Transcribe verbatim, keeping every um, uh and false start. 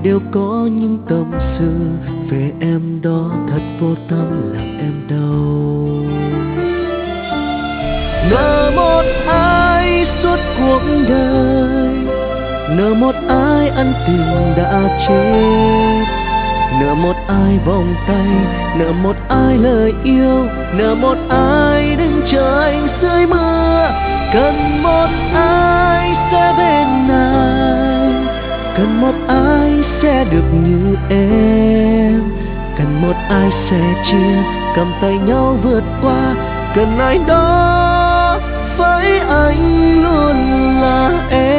đều có những tâm sự về em đó thật vô tâm làm em đau. Nợ một ai suốt cuộc đời, nợ một ai ân tình đã chết, nợ một ai vòng tay, nợ một ai lời yêu, nợ một ai đứng chờ anh dưới mưa. Cần một ai sẽ bên anh, cần một ai sẽ được như em, cần một ai sẽ chia cầm tay nhau vượt qua. Cần ai đó với anh luôn là em.